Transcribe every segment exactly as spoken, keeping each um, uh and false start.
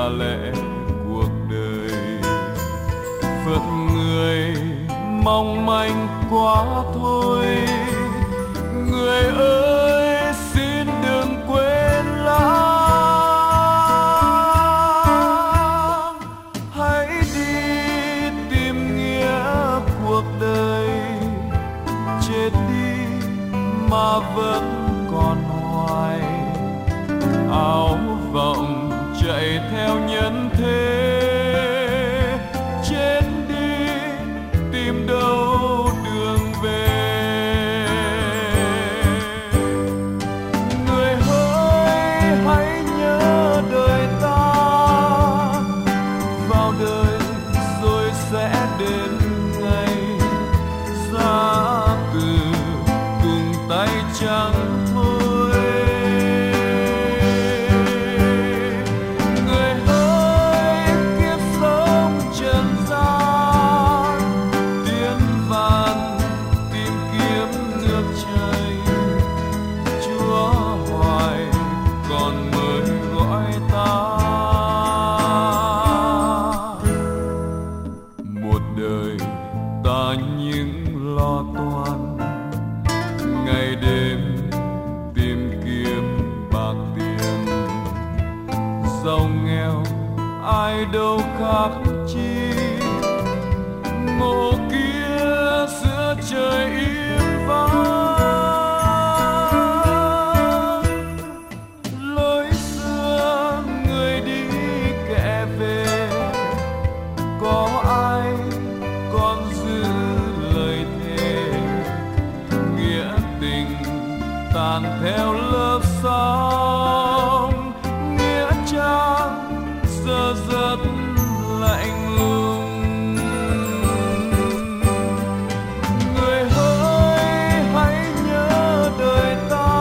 là lẽ cuộc đời. Phận người mong manh quá thôi, người ơi xin đừng quên lãng. Hãy đi tìm nghĩa cuộc đời, chết đi mà vẫn còn hoài. Áo vọng chạy theo nhân thế, chết đi tìm đâu đường về. Người hỡi hãy nhớ đời ta, vào đời rồi sẽ đến ngày ra từ cùng tay trắng thôi. Giàu nghèo ai đâu khác chi, ngộ kia giữa trời im vắng. Lối xưa người đi kẻ về, có ai còn giữ lời thề. Nghĩa tình tàn theo lớp sóng, nghĩa trang giờ rất lạnh lùng. Người hỡi hãy nhớ đời ta,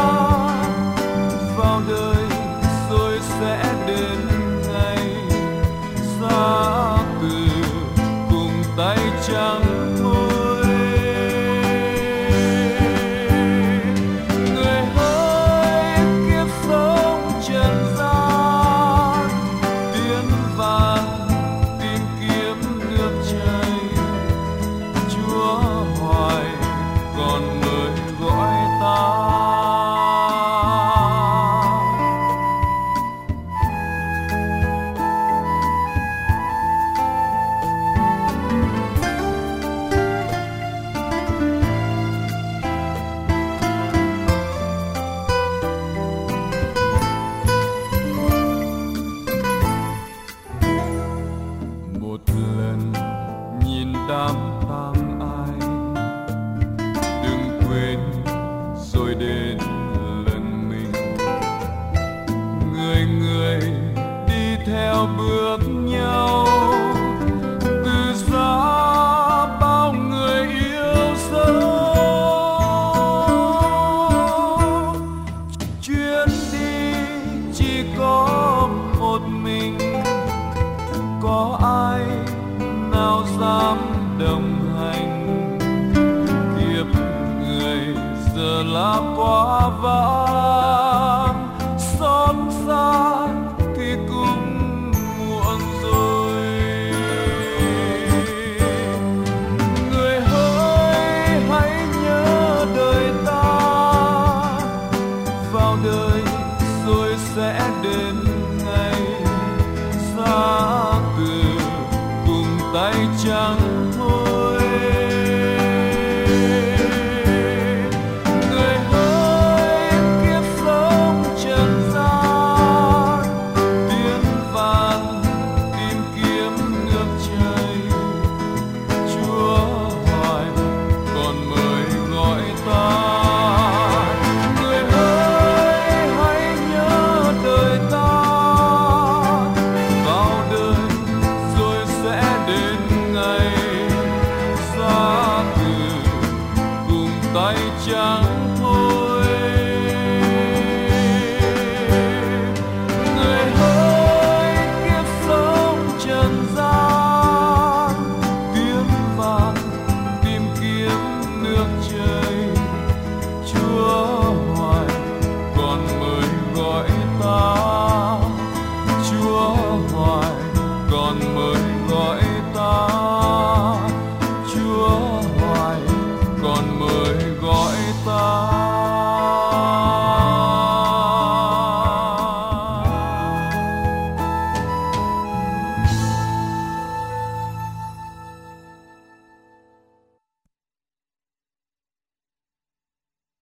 vào đời rồi sẽ đến ngày xa từ cùng tay trắng thôi. Đám tang ai đừng quên rồi đến lần mình. Người người đi theo bước nhau, từ giá bao người yêu dấu. Chuyến đi chỉ có một mình, có ai nào dám đồng hành. Kiếp người giờ là quá vãng, xót xa thì cũng muộn rồi. Người hỡi hãy nhớ đời ta, vào đời rồi sẽ đến ngày xa từ cùng tay trắng.